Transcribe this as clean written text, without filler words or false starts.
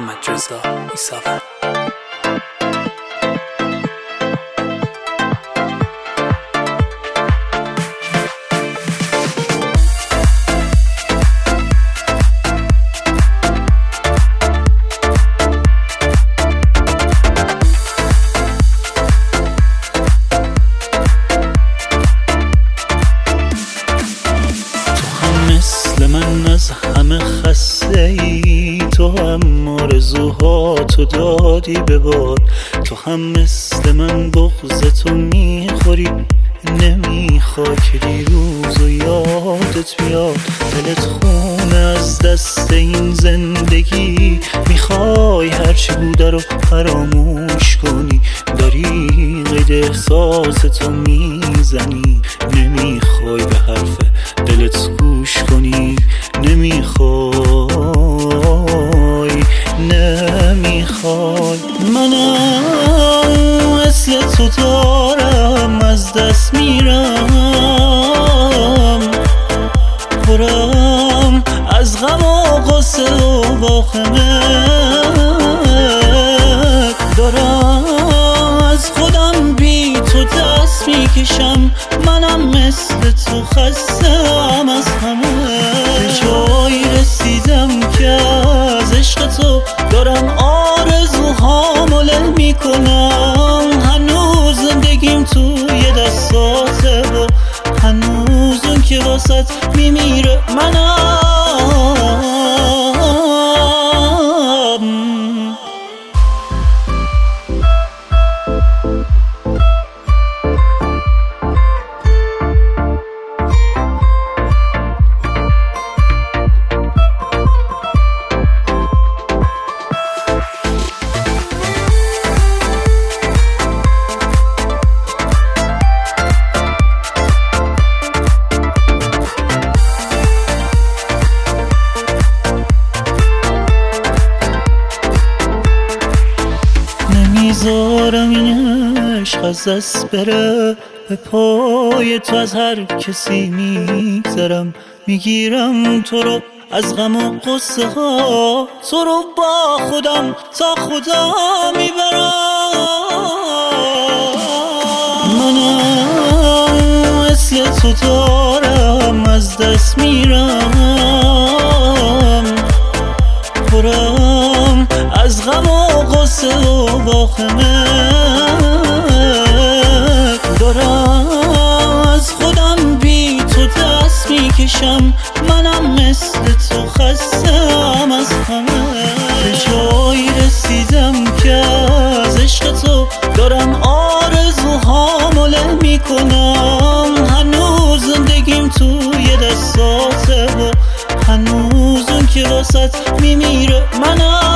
محمد رضا ایساوی. مثل من از همه خسته ای، تو هم آرزوهاتو دادی به باد. تو هم مثل من بغض تو میخوری، نمیخوای که دیروز و یادت بیاد. دلت خونه از دست این زندگی، میخوای هرچی بوده رو فراموش کنی. داری قید احساس تو میزنی، نمیخوای به حرف دلت گوش کنی. نمیخوای منم مثل تو دارم از دست میرم، پرم از غم و غصه و واخمه. دارم از خودم بی تو دست میکشم، منم مثل تو خستم از همه. به جایی رسیدم که از عشق تو دارم آرزوهامو له میکنم. هنوز زندگیم توی دستاته و هنوز اون که واسط میمیره منم. نمیذارم این عشق از دست بره، به پای تو از هر کسی میگذرم. میگیرم تو رو از غم و غصه ها، تو رو با خودم تا خدا میبرم. منم مثل تو دارم از دست میرم، پرم از غم و غصه و واخمه. دارم از خودم بی تو دست میکشم، منم مثل تو خستم از همه. به جایی رسیدم که از عشق تو دارم آرزوهامو له میکنم. هنوز زندگیم توی دستاته و هنوز اون که واسط میمیره منم.